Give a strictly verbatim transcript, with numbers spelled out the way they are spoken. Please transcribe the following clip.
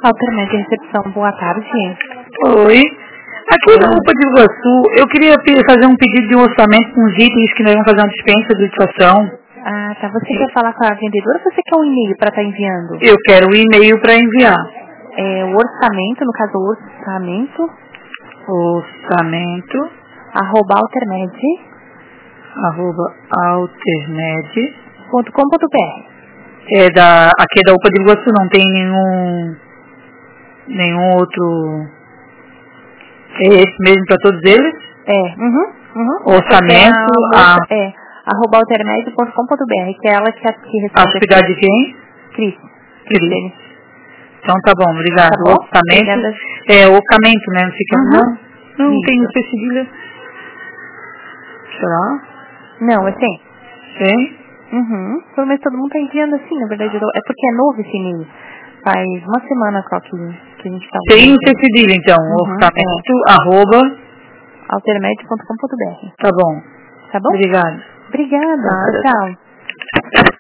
Altermed Recepção, boa tarde. Oi. Aqui na Upa de Iguaçu, eu queria fazer um pedido de um orçamento com os itens que nós vamos fazer uma dispensa de utilização. Ah, tá. Você quer falar com a vendedora ou você quer um e-mail para estar enviando? Eu quero um e-mail para enviar. É, o orçamento, no caso, o orçamento. Orçamento. Arroba Altermed. Arroba Altermed. Ponto com ponto br. É da, aqui é da Upa de Iguaçu, não tem nenhum, nenhum outro. É esse mesmo para todos eles? É, uhum, uhum. Orçamento. É, a, a, é arroba altermed ponto com ponto br, que é ela que, que responde. A cidade de quem? Cris. Cris. Então tá bom, obrigado. Tá bom? Orçamento. Obrigada. É, orçamento, né? Não fica. Uhum. Não, não Isso. tem no cedilha. Será? Não, é tem. Tem? Uhum. Pelo menos todo mundo tá enviando assim, na verdade. É porque é novo esse e-mail. Faz uma semana só que, que a gente tá Tem usando. no cedilha, então. Uhum, Orçamento, é. arroba. altermed ponto com ponto br. Tá bom. Tá bom? Obrigado. Obrigada. Nada. Tchau.